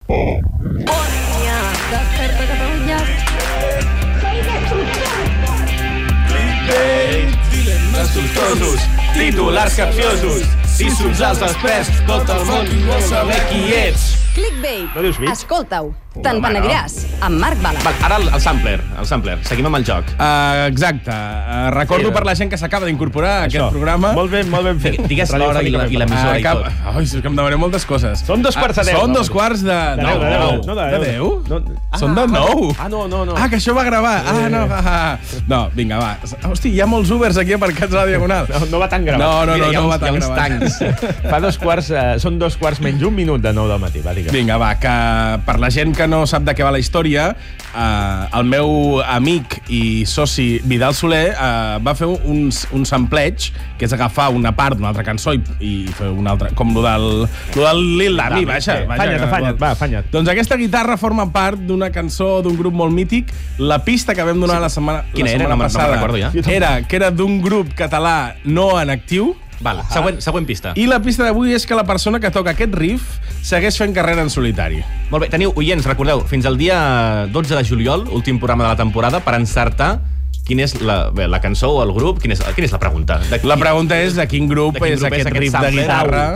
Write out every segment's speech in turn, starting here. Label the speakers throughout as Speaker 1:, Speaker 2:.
Speaker 1: Bon dia, desperta Catalunya.
Speaker 2: Dilemes dubtosos, titulars capciosos, títols als experts, tot el món vol saber qui ets.
Speaker 1: Clickbait.
Speaker 2: No dius mig?
Speaker 1: Escolta-ho. Te'n penediràs. Amb Marc Bala.
Speaker 2: Val, ara el sampler. Seguim amb el joc.
Speaker 3: Exacte. Recordo per la gent que s'acaba d'incorporar a aquest programa.
Speaker 4: Molt ben fet.
Speaker 2: Digues l'hora i l'emissora i tot.
Speaker 3: Ai, és que em demaneu moltes coses.
Speaker 4: Són 2:15.
Speaker 3: Són 2:15 de 10. De 10? Són de 9?
Speaker 4: Ah, no.
Speaker 3: Ah, que això va gravar. No, vinga, va. Hosti, hi ha molts Ubers aquí aparcats a la Diagonal.
Speaker 4: No va tan gravat.
Speaker 3: No va tan gravat.
Speaker 4: Fa 2:15, són 2:15 menys un minut de 9 del matí, va, digue'm.
Speaker 3: Vinga, va, que per la gent que no sap de què va la història, el meu amic i soci Vidal Soler va fer un sampleig, que és agafar una part d'una altra cançó i fer una altra, com lo del Lil Dami, vaja.
Speaker 4: Afanya't.
Speaker 3: Doncs aquesta guitarra forma part d'una cançó d'un grup molt mític. La pista que vam donar la setmana passada era d'un grup català no en actiu.
Speaker 2: Val, següent pista.
Speaker 3: I la pista d'avui és que la persona que toca aquest riff segueix fent carrera en solitari.
Speaker 2: Molt bé, teniu, oients, recordeu, fins al dia 12 de juliol, últim programa de la temporada, per encertar quina és la cançó o el grup, quina és la pregunta?
Speaker 3: La pregunta és de quin grup és aquest riff de guitarra.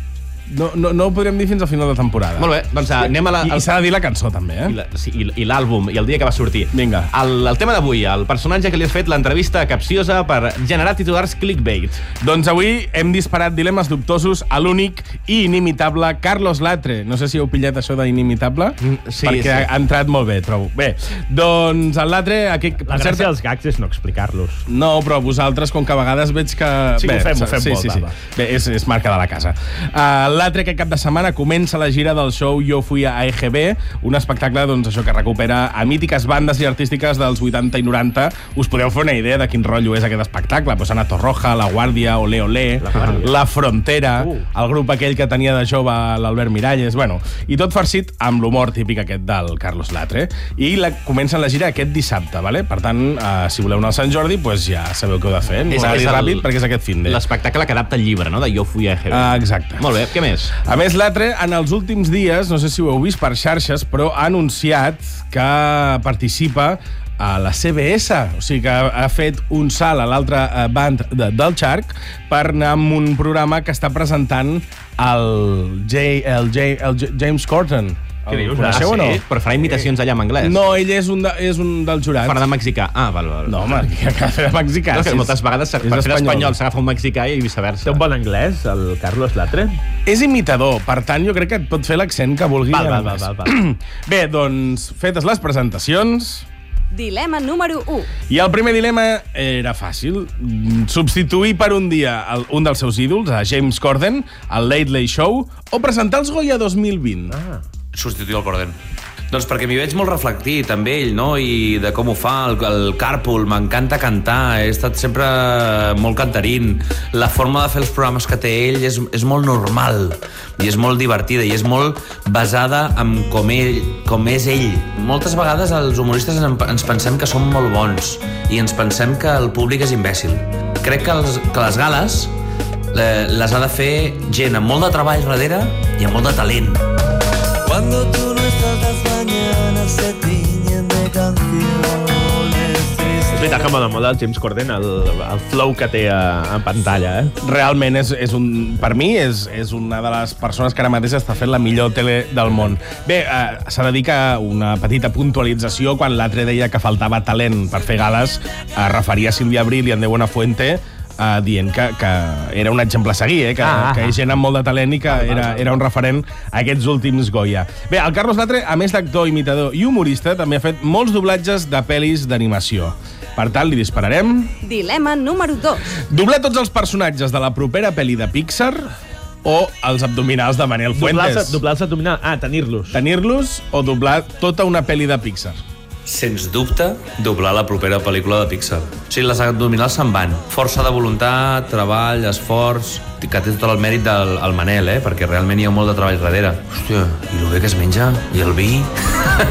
Speaker 3: No ho podrem dir fins al final de temporada.
Speaker 2: Molt bé, doncs anem a la...
Speaker 3: I s'ha de dir la cançó, també,
Speaker 2: I l'àlbum, i el dia que va sortir.
Speaker 3: Vinga.
Speaker 2: El tema d'avui, el personatge que li has fet l'entrevista capciosa per generar titulars clickbait.
Speaker 3: Doncs avui hem disparat dilemes dubtosos a l'únic i inimitable Carlos Latre. No sé si heu pillat això d'inimitable.
Speaker 2: Sí.
Speaker 3: Perquè ha entrat molt bé, trobo. Bé, doncs el Latre...
Speaker 4: La gràcia dels gags és no explicar-los.
Speaker 3: No, però vosaltres, com que a vegades veig que...
Speaker 4: Sí, ho fem molt.
Speaker 3: Bé, és marca de la casa. L'altre aquest cap de setmana comença la gira del show Jo Fui a EGB, un espectacle doncs, això que recupera a mítiques bandes i artístiques dels 80 i 90. Us podeu fer una idea de quin rotllo és aquest espectacle. Pues Ana Torroja, La Guàrdia, Olé Olé, La Frontera, el grup aquell que tenia de jove l'Albert Miralles, bueno, i tot farcit amb l'humor típic aquest del Carlos Latre. I comencen la gira aquest dissabte, vale? Per tant, si voleu anar al Sant Jordi, pues ja sabeu què heu de fer. És ràpid perquè és aquest finde.
Speaker 2: L'espectacle que adapta el llibre, no?, de Jo Fui a EGB.
Speaker 3: Exacte.
Speaker 2: Molt bé, què més?
Speaker 3: A més, Latre, en els últims dies, no sé si ho heu vist per xarxes, però ha anunciat que participa a la CBS, o sigui que ha fet un salt a l'altre band del xarc per anar amb un programa que està presentant el James Corden.
Speaker 2: Què dius?
Speaker 3: Coneixeu o no?
Speaker 2: Però farà imitacions allà en anglès.
Speaker 3: No, ell és un del jurat.
Speaker 2: Farà de mexicà. Val.
Speaker 3: No, home, que ha de fer de mexicà.
Speaker 2: No, que moltes vegades per fer d'espanyol s'agafa un mexicà i viceversa.
Speaker 4: Té un bon anglès, el Carlos Latre?
Speaker 3: És imitador, per tant, jo crec que et pot fer l'accent que vulgui.
Speaker 4: Val.
Speaker 3: Bé, doncs, fetes les presentacions...
Speaker 1: Dilema número 1.
Speaker 3: I el primer dilema era fàcil. Substituir per un dia un dels seus ídols, a James Corden, al Late Late Show, o presentar els Goya 2020.
Speaker 5: Substituir el Corden. Doncs perquè m'hi veig molt reflectit amb ell, no? I de com ho fa, el carpool, m'encanta cantar, he estat sempre molt cantarín. La forma de fer els programes que té ell és molt normal i és molt divertida i és molt basada en com és ell. Moltes vegades els humoristes ens pensem que som molt bons i ens pensem que el públic és imbècil. Crec que les gales les ha de fer gent amb molt de treball darrere i amb molt de talent.
Speaker 6: Cuando tú no estás, las mañanas se tiñen de canciones.
Speaker 4: És veritat que m'agrada molt el James Corden, el flow que té a pantalla,
Speaker 3: Realment, per mi, és una de les persones que ara mateix està fent la millor tele del món. Bé, s'ha de dir que una petita puntualització, quan l'altre deia que faltava talent per fer gales, referia a Sílvia Abril i a Andreu Buenafuente, dient que era un exemple a seguir, que és gent amb molt de talent i que era un referent a aquests últims Goya. Bé, el Carlos Latre, a més d'actor, imitador i humorista, també ha fet molts doblatges de pel·lis d'animació. Per tant, li dispararem...
Speaker 1: Dilema número 2.
Speaker 3: Doblar tots els personatges de la propera pel·li de Pixar o els abdominals de Manel Fuentes?
Speaker 4: Doblar els abdominals, tenir-los.
Speaker 3: Tenir-los o doblar tota una pel·li de Pixar?
Speaker 5: Sens dubte, doblar la propera pel·lícula de Pixar. O sigui, les abdominals se'n van. Força de voluntat, treball, esforç... Que té tot el mèrit del Manel, perquè realment hi ha molt de treball darrere. Hòstia, i lo bé que es menja? I el vi?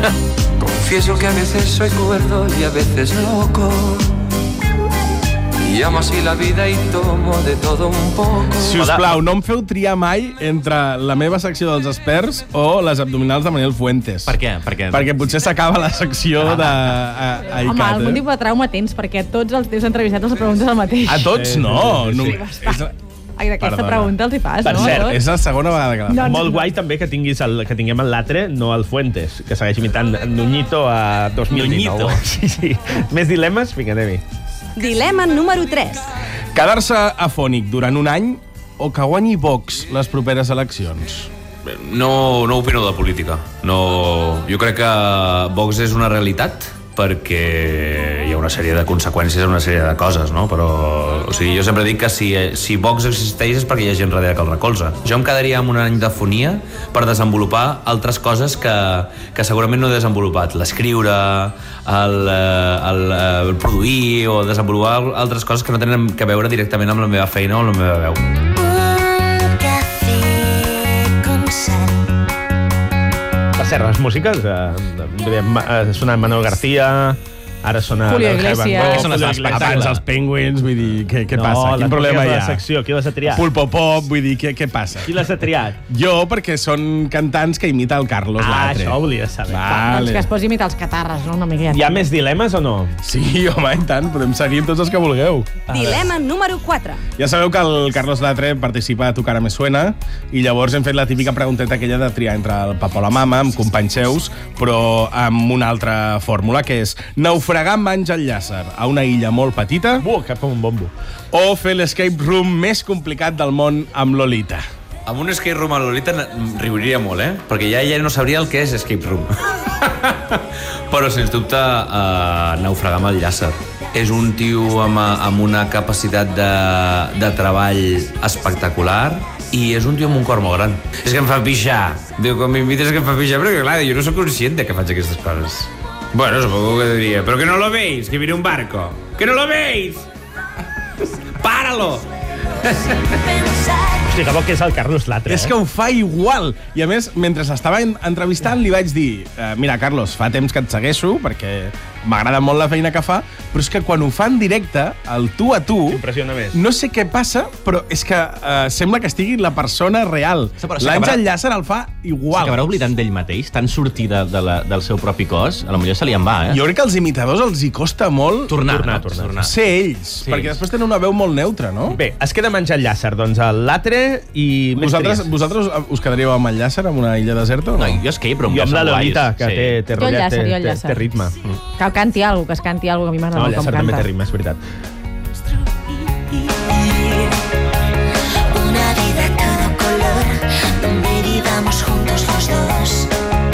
Speaker 6: Confieso que a veces soy cuerdo y a veces loco. Y y amo así la vida y tomo de todo un poco.
Speaker 3: Si us plau, no em feu triar mai entre la meva secció dels experts o les abdominals de Manel Fuentes.
Speaker 2: Per què?
Speaker 3: Perquè potser s'acaba la secció de
Speaker 7: Home, algun tipus de trauma tens, perquè tots els teus entrevistats els preguntes el mateix.
Speaker 3: A tots no.
Speaker 7: Ai, d'aquesta pregunta els hi fas,
Speaker 4: Per
Speaker 7: no?
Speaker 4: cert,
Speaker 3: És la segona vegada que la
Speaker 7: No.
Speaker 4: Molt guai també que tinguem el Latre, no el Fuentes, que segueix imitant Nuñito a 2019.
Speaker 2: Nuñito.
Speaker 4: Sí. Més dilemes? Vinga, anem-hi.
Speaker 1: Dilema número 3.
Speaker 3: Quedar-se afònic durant un any o que guanyi Vox les properes eleccions?
Speaker 5: No opino de política. No, jo crec que Vox és una realitat perquè hi ha una sèrie de conseqüències, una sèrie de coses, no? Però, o sigui, jo sempre dic que si Vox existeix és perquè hi ha gent darrere que el recolza. Jo em quedaria amb un any d'afonia per desenvolupar altres coses que segurament no he desenvolupat. L'escriure, el produir o desenvolupar altres coses que no tenen que veure directament amb la meva feina o amb la meva veu.
Speaker 4: Per cert, les músiques, sona Manuel García, ara sona...
Speaker 7: Julio Iglesias.
Speaker 2: Què són les espectacles?
Speaker 3: Abans els Penguins, vull dir, què
Speaker 4: No,
Speaker 3: passa? Quin
Speaker 4: les
Speaker 3: problema
Speaker 4: músiques
Speaker 3: hi
Speaker 4: de
Speaker 3: ha?
Speaker 4: la secció, qui les ha triat?
Speaker 3: Pulpo Pop, vull dir, què passa?
Speaker 4: Qui les ha triat?
Speaker 3: Jo, perquè són cantants que imita el Carlos Latre.
Speaker 4: Això ho volia saber.
Speaker 7: Doncs que es posi a imitar els catarres, no? Una miqueta.
Speaker 4: Hi ha més dilemes o no?
Speaker 3: Sí, home, i tant, podem seguir amb tots els que vulgueu.
Speaker 1: Dilema número 4.
Speaker 3: Ja sabeu que el Carlos Latre participa a Tu cara me suena i llavors hem fet la típica pregunteta aquella de triar entre el papa o la mama, amb companys seus, però amb una altra fórmula, que és naufragar amb Àngel Llàcer a una illa molt petita
Speaker 4: Cap com un bombo.
Speaker 3: o fer l'escape room més complicat del món amb Lolita.
Speaker 5: Amb un escape room a Lolita riuria molt, perquè ja no sabria el que és escape room. Però, sens dubte, naufragar amb el Llàcer. És un tio amb una capacitat de treball espectacular i és un tio amb un cor molt gran. És que em fa pixar. Diu, quan m'invites que em fa pixar, però clar, jo no soc conscient de que faig aquestes coses. Bueno, supongo que diría, pero que no lo veis, que viene un barco. ¡Que no lo veis! ¡Páralo!
Speaker 4: Hosti, que bo que és el Carlos Latre,
Speaker 3: És que ho fa igual. I a més, mentre l'estava entrevistant, li vaig dir mira, Carlos, fa temps que et segueixo, perquè m'agrada molt la feina que fa, però és que quan ho fa en directe, el tu a tu,
Speaker 4: Impressiona més.
Speaker 3: no sé què passa, però és que sembla que estigui la persona real. L'Àngel Llàcer el fa igual.
Speaker 2: S'acabarà oblidant d'ell mateix, tan sortir del seu propi cos, a lo millor se li en va,
Speaker 3: Jo crec que als imitadors els hi costa molt
Speaker 2: Tornar.
Speaker 3: ser ells, perquè després tenen una veu molt neutra, no?
Speaker 4: Bé, es queda amb Àngel Llàcer, doncs el Latre i més
Speaker 3: Vosaltres us quedaríeu amb el Llàcer, amb una illa deserta?
Speaker 2: No, jo escape room.
Speaker 4: Jo amb la
Speaker 2: són guais.
Speaker 4: Lolita, que
Speaker 2: Sí.
Speaker 4: té
Speaker 7: Jo el
Speaker 4: rotllet,
Speaker 7: Llàcer, jo el Llàcer.
Speaker 4: té ritme.
Speaker 7: Que canti alguna cosa, que es canti alguna cosa, que a mi m'agrada
Speaker 4: No, el
Speaker 7: molt com
Speaker 4: Llàcer també té
Speaker 7: canta.
Speaker 4: ritme, és veritat.
Speaker 8: Una vida a todo color, donde vivamos juntos los dos.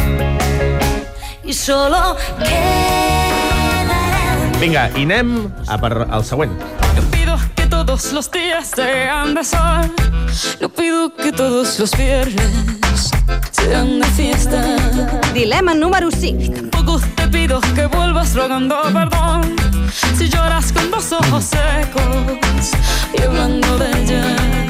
Speaker 8: Y solo quedarán.
Speaker 4: Vinga, i anem al següent.
Speaker 9: No pido que todos los días sean de sol. No pido que todos los viernes sean de fiesta.
Speaker 1: Dilema número 5.
Speaker 9: Tampoco te pido que vuelvas rogando perdón. Si lloras con los ojos secos y hablando de ella.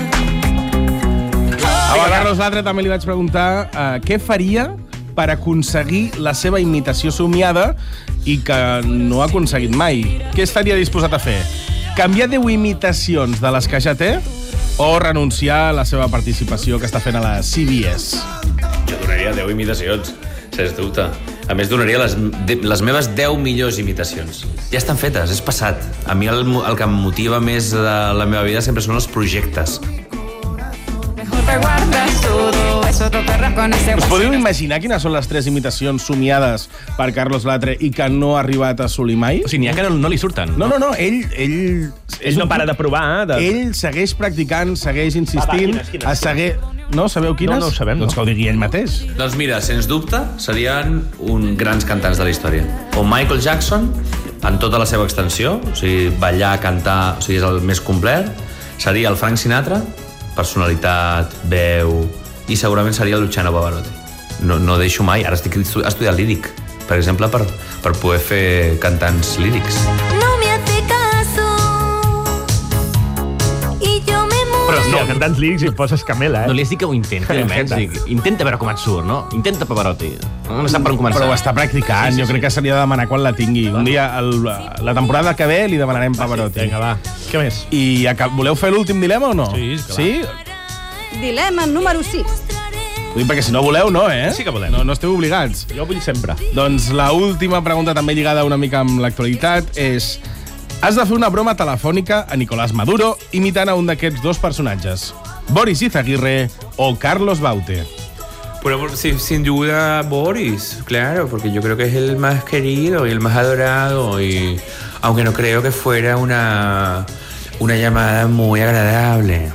Speaker 3: A Carlos Latre també li vaig preguntar què faria per aconseguir la seva imitació somiada i que no ha aconseguit mai. Què estaria disposat a fer? Canviar 10 imitacions de les que ja té o renunciar a la seva participació que està fent a la CBS?
Speaker 5: Jo donaria 10 imitacions, sens dubte. A més, donaria les meves 10 millors imitacions. Ja estan fetes, és passat. A mi el que em motiva més de la meva vida sempre són els projectes.
Speaker 9: Te guardas todo eso, te perras con ese
Speaker 3: Us podeu imaginar quines són les 3 imitacions somiades per Carlos Latre i que no ha arribat a assolir mai?
Speaker 2: O sigui, n'hi ha que no li surten.
Speaker 3: No, ell
Speaker 4: Ell no para de provar.
Speaker 3: Ell segueix practicant, segueix insistint.
Speaker 4: quines?
Speaker 3: No? Sabeu quines?
Speaker 4: No ho sabem,
Speaker 3: Doncs
Speaker 4: no.
Speaker 3: que ho digui ell mateix.
Speaker 5: Doncs mira, sens dubte, serien grans cantants de la història. O Michael Jackson, en tota la seva extensió, o sigui, ballar, cantar, o sigui, és el més complet. Seria el Frank Sinatra, personalitat, veu, i segurament seria el Luciano Pavarotti. No deixo mai, ara estic estudiant líric, per exemple, per poder fer cantants lírics.
Speaker 8: No me hace caso y yo me muero.
Speaker 4: Però, hòstia, cantants lírics i poses Camela,
Speaker 2: No li has dit que ho intenti, almenys. Intenta veure com et surt, no? Intenta Pavarotti. No sap per on començar.
Speaker 3: Però ho està practicant. Jo crec que se li ha de demanar quan la tingui. Un dia, la temporada que ve, li demanarem Pavarotti.
Speaker 4: Vinga, va. Què més?
Speaker 3: I voleu fer l'últim dilema o no?
Speaker 4: Sí, és que
Speaker 3: sí?
Speaker 1: Dilema número 6.
Speaker 3: Ho dic perquè si no voleu, no, eh?
Speaker 4: Sí que volem.
Speaker 3: No esteu obligats.
Speaker 4: Jo vull sempre.
Speaker 3: Doncs la última pregunta, també lligada una mica amb l'actualitat, és... Has de fer una broma telefònica a Nicolás Maduro imitant a un d'aquests dos personatges. Boris Izaguirre o Carlos Baute.
Speaker 5: Pero sin duda Boris, claro, porque yo creo que es el más querido y el más adorado, y aunque no creo que fuera una llamada muy agradable.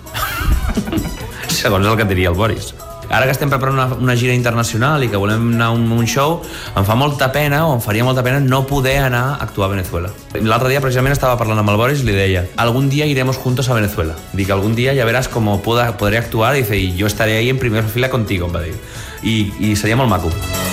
Speaker 5: Segons el que et diria el Boris. Ara que estem preparant una gira internacional i que volem anar a un show, em fa molta pena, o em faria molta pena, no poder anar a actuar a Venezuela. L'altre dia, precisament, estava parlant amb el Boris i li deia: algún día iremos juntos a Venezuela. Dic, algún día ya verás cómo podré actuar, y dice, y yo estaré ahí en primera fila contigo, em va dir. I seria molt maco.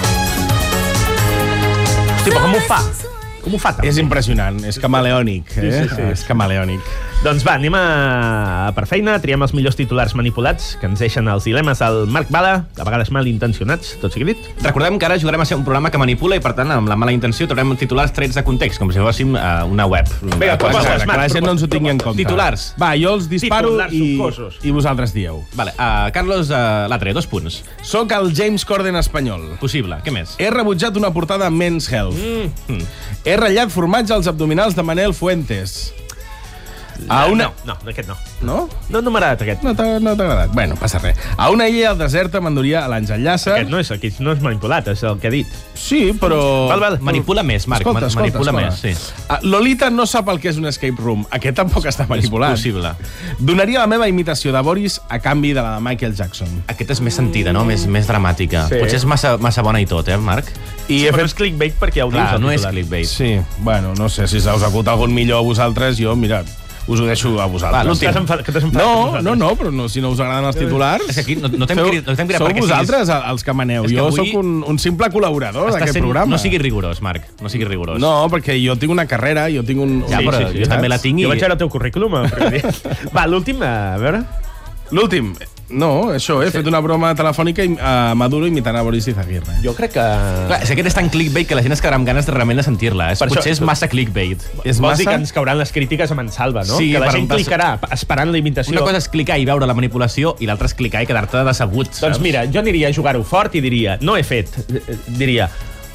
Speaker 4: Hosti, però com ho fa? Com ho fa?
Speaker 3: És impressionant, és camaleònic.
Speaker 4: Sí.
Speaker 3: És camaleònic.
Speaker 4: Doncs va, anem per feina, triem els millors titulars manipulats que ens deixen els dilemes al Marc Bala, de vegades malintencionats, tot sigui dit.
Speaker 2: Recordem que ara jugarem a ser un programa que manipula i, per tant, amb la mala intenció trobarem titulars trets de context, com si fóssim una web.
Speaker 4: Vinga,
Speaker 3: Que la gent no ens ho tingui en compte.
Speaker 2: Titulars.
Speaker 3: Va, jo els disparo
Speaker 4: Titulars sucosos.
Speaker 3: i vosaltres dieu.
Speaker 2: Vale, Carlos Latre, 2 punts.
Speaker 3: Soc el James Corden espanyol.
Speaker 2: Possible. Què més?
Speaker 3: He rebutjat una portada a Men's Health. He ratllat formatge als abdominals de Manel Fuentes.
Speaker 4: No, aquest no.
Speaker 3: No?
Speaker 4: No m'ha agradat aquest.
Speaker 3: No t'ha agradat? Bueno, passa res. A una illa al desert m'enduria a l'Àngel Llàcer.
Speaker 4: Aquest no és manipulat, és el que he dit.
Speaker 3: Sí, però...
Speaker 4: Val.
Speaker 2: Manipula més, Marc. Manipula més, sí.
Speaker 3: Lolita no sap el que és un escape room. Aquest tampoc està manipulat.
Speaker 2: És possible.
Speaker 3: Donaria la meva imitació de Boris a canvi de la de Michael Jackson.
Speaker 2: Aquesta és més sentida, no? Més dramàtica.
Speaker 4: Sí.
Speaker 2: Potser és massa bona i tot, Marc?
Speaker 3: I
Speaker 4: Però és clickbait perquè ja ho dius.
Speaker 2: Clar,
Speaker 4: el
Speaker 2: no és
Speaker 4: titular.
Speaker 2: clickbait.
Speaker 3: Sí, bueno, no sé si us acut algun millor a vosaltres, jo, mira, us ho deixo a vosaltres.
Speaker 2: Va, l'últim.
Speaker 4: Que t'has enfadat.
Speaker 3: No, però no, si no us agraden els titulars...
Speaker 2: És que aquí no t'hem cridat perquè
Speaker 3: Sou vosaltres els que maneu.
Speaker 2: És que
Speaker 3: Jo
Speaker 2: avui
Speaker 3: sóc un simple col·laborador d'aquest programa.
Speaker 2: No siguis rigorós, Marc. No siguis rigorós.
Speaker 3: No, perquè jo tinc una carrera, jo tinc un...
Speaker 2: Ja, però jo també la tinc i...
Speaker 4: Jo vaig veure el teu currículum. Va, l'últim, a veure.
Speaker 3: L'últim. No, això, he fet una broma telefònica a Maduro imitant a Boris Izaguirre.
Speaker 4: Jo crec que...
Speaker 2: Clar, és que aquest és tan clickbait que la gent es quedarà amb ganes de realment de sentir-la. Potser és massa clickbait.
Speaker 4: Vols dir que ens cauran les crítiques amb en Salva, no?
Speaker 2: Sí,
Speaker 4: que la gent clicarà esperant la imitació.
Speaker 2: Una cosa és clicar i veure la manipulació i l'altra és clicar i quedar-te decebut.
Speaker 4: Doncs mira, jo aniria a jugar-ho fort i diria, no he fet, diria...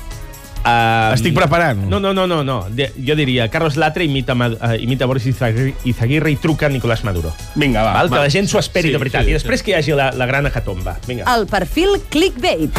Speaker 3: Estic preparant.
Speaker 4: No. Jo diria, Carlos Latre imita Boris Izaguirre i truca a Nicolás Maduro.
Speaker 3: Vinga, va.
Speaker 4: Que la gent s'ho esperi de veritat. I després que hi hagi la gran hecatomba. Vinga.
Speaker 1: El perfil clickbait.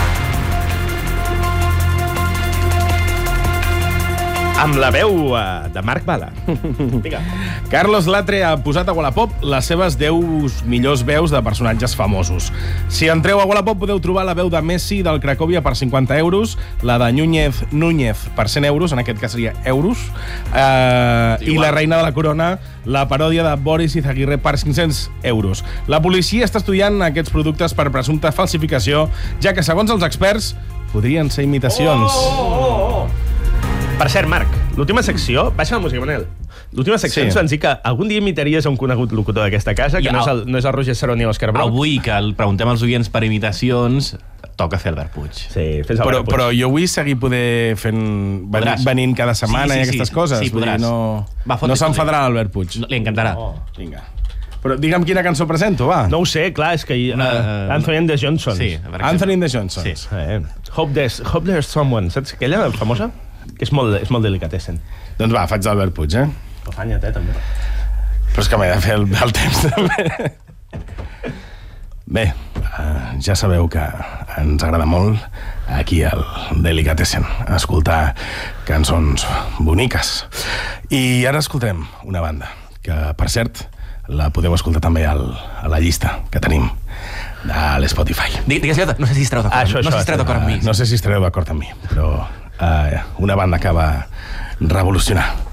Speaker 4: Amb la veu de Marc Bala. Vinga.
Speaker 3: Carlos Latre ha posat a Wallapop les seves 10 millors veus de personatges famosos. Si entreu a Wallapop podeu trobar la veu de Messi del Cracòvia per 50 euros, la de Núñez per 100 euros, en aquest cas seria euros, i la reina de la corona, la paròdia de Boris Izaguirre per 500 euros. La policia està estudiant aquests productes per presumpta falsificació, ja que, segons els experts, podrien ser imitacions.
Speaker 4: Per cert, Marc, l'última secció... Baixa la música, Manel. L'última secció ens van dir que algun dia imitaries a un conegut locutor d'aquesta casa, que no és el Roger Saró ni l'Òscar Brock.
Speaker 2: Avui, que el preguntem als oients per imitacions, toca fer Albert Puig.
Speaker 4: Sí, fes Albert Puig.
Speaker 3: Però jo vull seguir venint cada setmana i aquestes coses.
Speaker 2: Sí, podràs.
Speaker 3: No s'enfadarà l'Albert Puig.
Speaker 2: Li encantarà.
Speaker 3: Vinga. Però digue'm quina cançó presento, va.
Speaker 4: No ho sé, clar, és que Anthony and the Johnsons.
Speaker 2: Sí,
Speaker 3: Anthony and the Johnsons.
Speaker 4: Hope There's Someone. Saps aquella famosa? Que és molt delicatessen.
Speaker 3: Doncs va, faig d'Albert Puig,
Speaker 4: Afanya't, també.
Speaker 3: Però és que m'he de fer el temps, també. Bé, ja sabeu que ens agrada molt aquí al Delicatessen escoltar cançons boniques. I ara escoltarem una banda que, per cert, la podeu escoltar també a la llista que tenim a l'Spotify.
Speaker 2: Digues, no sé si estareu d'acord amb mi.
Speaker 3: No sé si estareu d'acord amb mi, però una banda que va revolucionar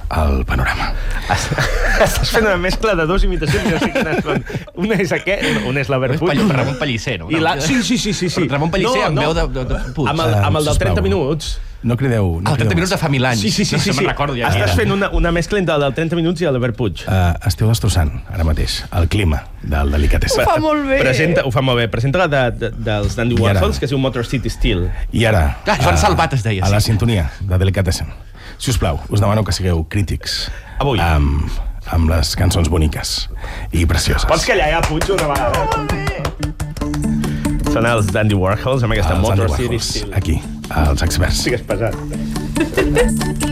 Speaker 3: al panorama.
Speaker 4: Estàs fent una mescla de dues imitacions, no sé quines són. Una és una és l'Albert Puig.
Speaker 2: Ramon Pellicer, no?
Speaker 4: Sí.
Speaker 2: Ramon Pellicer amb veu de Puig.
Speaker 4: Amb el del 30 minuts.
Speaker 3: No crideu...
Speaker 2: El 30 minuts de fa 1000 anys.
Speaker 4: Sí.
Speaker 2: Me'n recordo ja.
Speaker 4: Estàs fent una mescla entre el del 30 minuts i l'Albert Puig.
Speaker 3: Esteu destrossant, ara mateix, el clima del Delicatessen.
Speaker 7: Ho fa molt bé.
Speaker 4: Ho fa molt bé. Presenta la dels Dandy Warhols, que es diu Motor City Steel.
Speaker 3: I ara...
Speaker 2: Joan Salvat es deia.
Speaker 3: A la sintonia de Delicatessen. Si us plau, us demano que sigueu crítics.
Speaker 4: Avui.
Speaker 3: Amb les cançons boniques i precioses.
Speaker 4: Pots callar ja, Puig, una vegada? Són els Dandy Warhols amb aquesta Motor City Steel.
Speaker 3: Aquí, els experts.
Speaker 4: Sí que és pesat.